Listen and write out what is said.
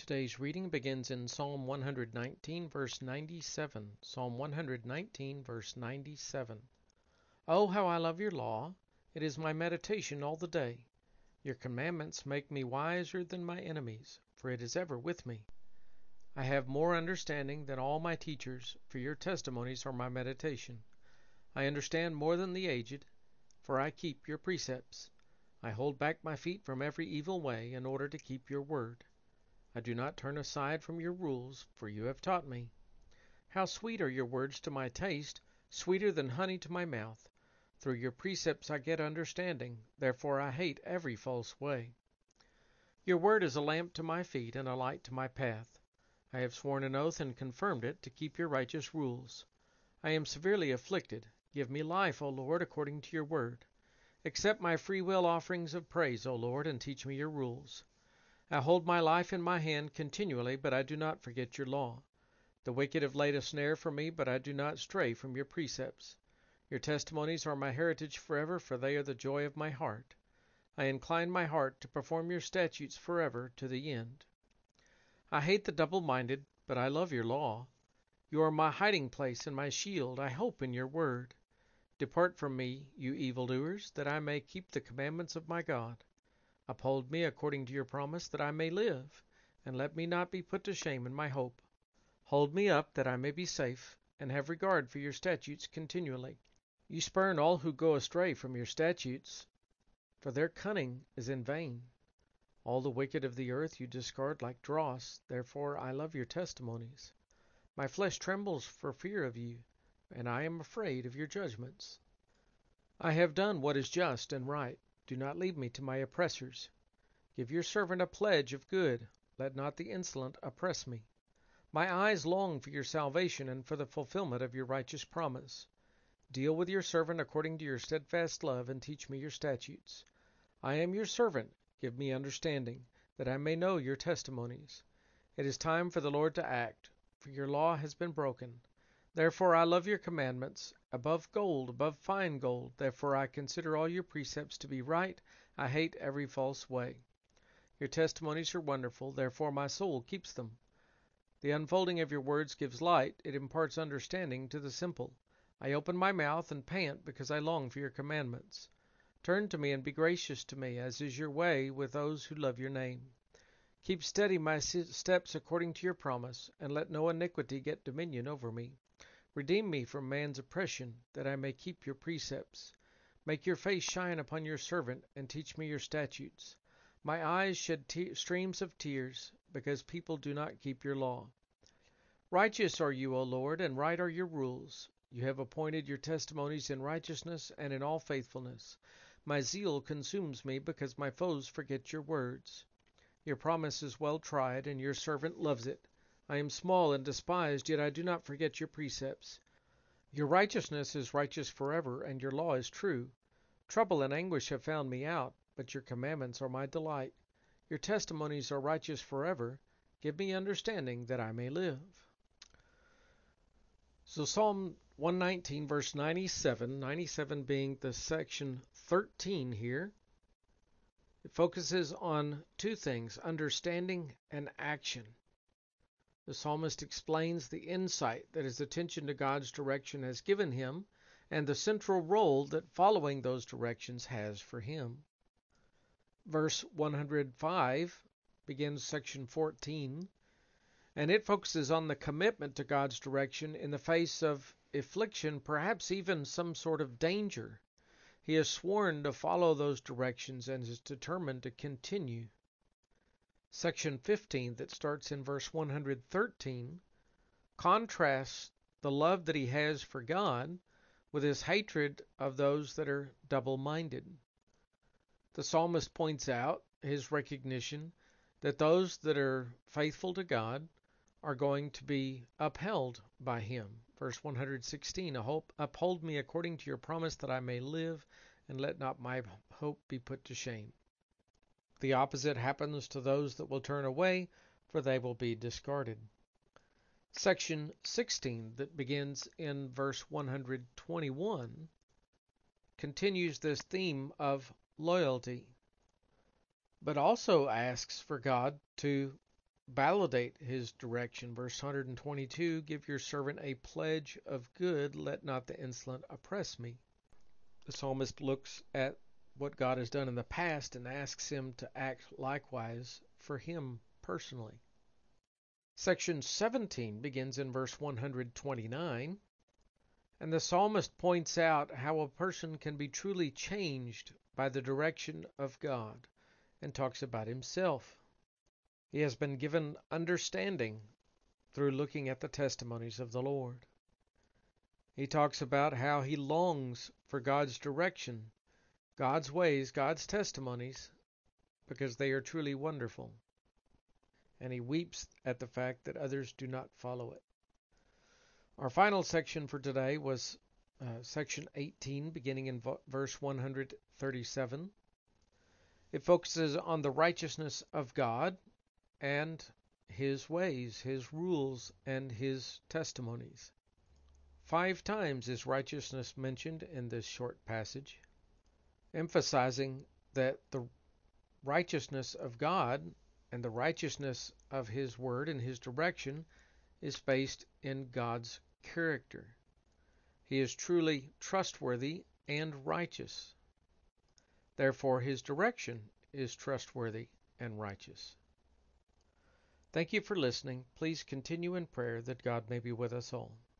Today's reading begins in Psalm 119, verse 97. Psalm 119, verse 97. Oh, how I love your law! It is my meditation all the day. Your commandments make me wiser than my enemies, for it is ever with me. I have more understanding than all my teachers, for your testimonies are my meditation. I understand more than the aged, for I keep your precepts. I hold back my feet from every evil way in order to keep your word. I do not turn aside from your rules, for you have taught me. How sweet are your words to my taste, sweeter than honey to my mouth. Through your precepts I get understanding, therefore I hate every false way. Your word is a lamp to my feet and a light to my path. I have sworn an oath and confirmed it to keep your righteous rules. I am severely afflicted. Give me life, O Lord, according to your word. Accept my free will offerings of praise, O Lord, and teach me your rules. I hold my life in my hand continually, but I do not forget your law. The wicked have laid a snare for me, but I do not stray from your precepts. Your testimonies are my heritage forever, for they are the joy of my heart. I incline my heart to perform your statutes forever to the end. I hate the double-minded, but I love your law. You are my hiding place and my shield. I hope in your word. Depart from me, you evildoers, that I may keep the commandments of my God. Uphold me according to your promise, that I may live, and let me not be put to shame in my hope. Hold me up, that I may be safe, and have regard for your statutes continually. You spurn all who go astray from your statutes, for their cunning is in vain. All the wicked of the earth you discard like dross, therefore I love your testimonies. My flesh trembles for fear of you, and I am afraid of your judgments. I have done what is just and right. Do not leave me to my oppressors. Give your servant a pledge of good. Let not the insolent oppress me. My eyes long for your salvation and for the fulfillment of your righteous promise. Deal with your servant according to your steadfast love, and teach me your statutes. I am your servant. Give me understanding, that I may know your testimonies. It is time for the Lord to act, for your law has been broken. Therefore I love your commandments, above gold, above fine gold. Therefore I consider all your precepts to be right. I hate every false way. Your testimonies are wonderful, therefore my soul keeps them. The unfolding of your words gives light, it imparts understanding to the simple. I open my mouth and pant because I long for your commandments. Turn to me and be gracious to me, as is your way with those who love your name. Keep steady my steps according to your promise, and let no iniquity get dominion over me. Redeem me from man's oppression, that I may keep your precepts. Make your face shine upon your servant, and teach me your statutes. My eyes shed streams of tears, because people do not keep your law. Righteous are you, O Lord, and right are your rules. You have appointed your testimonies in righteousness and in all faithfulness. My zeal consumes me, because my foes forget your words. Your promise is well tried, and your servant loves it. I am small and despised, yet I do not forget your precepts. Your righteousness is righteous forever, and your law is true. Trouble and anguish have found me out, but your commandments are my delight. Your testimonies are righteous forever. Give me understanding, that I may live. So Psalm 119, verse 97, 97 being the section 13 here, it focuses on two things, understanding and action. The psalmist explains the insight that his attention to God's direction has given him, and the central role that following those directions has for him. Verse 105 begins section 14, and it focuses on the commitment to God's direction in the face of affliction, perhaps even some sort of danger. He has sworn to follow those directions and is determined to continue. Section 15, that starts in verse 113, contrasts the love that he has for God with his hatred of those that are double-minded. The psalmist points out his recognition that those that are faithful to God are going to be upheld by him. Verse 116, uphold me according to your promise, that I may live, and let not my hope be put to shame. The opposite happens to those that will turn away, for they will be discarded. Section 16, that begins in verse 121, continues this theme of loyalty, but also asks for God to validate his direction. Verse 122, give your servant a pledge of good, let not the insolent oppress me. The psalmist looks at what God has done in the past and asks him to act likewise for him personally. Section 17 begins in verse 129, and the psalmist points out how a person can be truly changed by the direction of God and talks about himself. He has been given understanding through looking at the testimonies of the Lord. He talks about how he longs for God's direction, God's ways, God's testimonies, because they are truly wonderful. And he weeps at the fact that others do not follow it. Our final section for today was section 18, beginning in verse 137. It focuses on the righteousness of God and his ways, his rules, and his testimonies. 5 times is righteousness mentioned in this short passage, emphasizing that the righteousness of God and the righteousness of his word and his direction is based in God's character. He is truly trustworthy and righteous. Therefore, his direction is trustworthy and righteous. Thank you for listening. Please continue in prayer that God may be with us all.